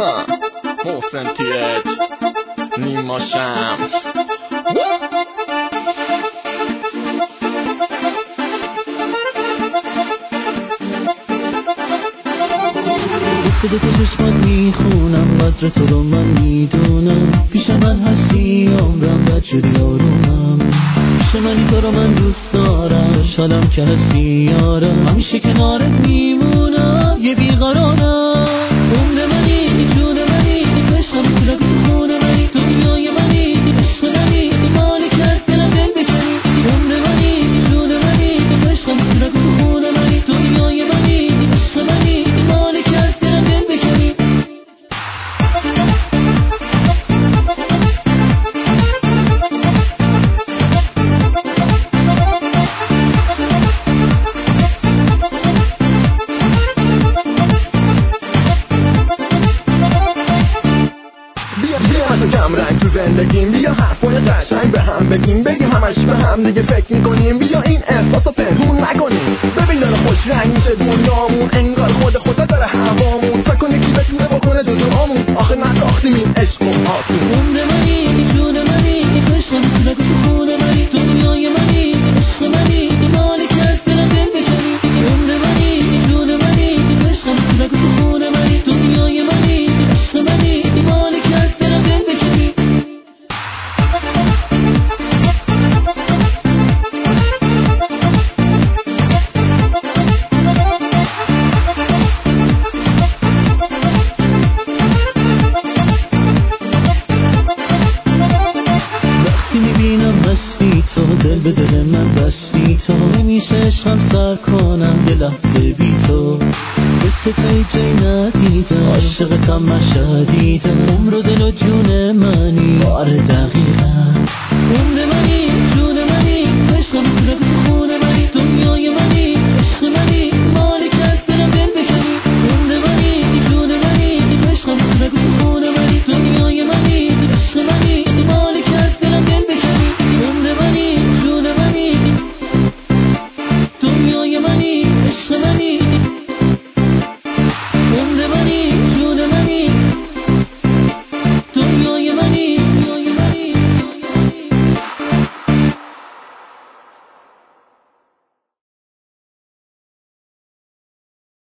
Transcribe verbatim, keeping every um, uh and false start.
محسن تیج نیما شم صدا تو چشمات میخونم قدر تو رو من میدونم پیش من هستی عمرم بد شدی آرومم پیش منی تو رو من دوست دارم خوشحالم که هستی یارم همیشه کنارت میمونم یه بیقرارم عمر منی جون منی عشقم تو تو خون منی دنیای منی عشق منی مالکت دلم دل بکنی عمر منی جون منی عشقم تو تو خون منی دنیای منی عشق منی مالکت دلم دل بکنی کم رنگ تو زندگیم بیا حرفای قشنگ به هم بگیم بگیم همش به هم دیگه فکر میکنیم بیا این احساس رو پنهون نکنیم ببین داره خوش رنگ میشه دنیامون انگار خود خدا داره هوامون فکر کن یکی بتونه بکنه دو دوامون آخه نساختیم این عشق و آسون عمر منی جون منی عشقم تو تو خون منی دنیای منی عشق منی مالکت دلم دل بکنی عمر منی جون منی عشقم تو تو خون منی دنیای منی عشق منی مالکت دلم دل بکنی تو دل به دل من بستی تو نمیشه عشقم سر کنم یه لحظه بی تو مثل تو ای جای ندیدم عاشقتم من شدیدم عمر و دل و جون منی آره دقیقا عمر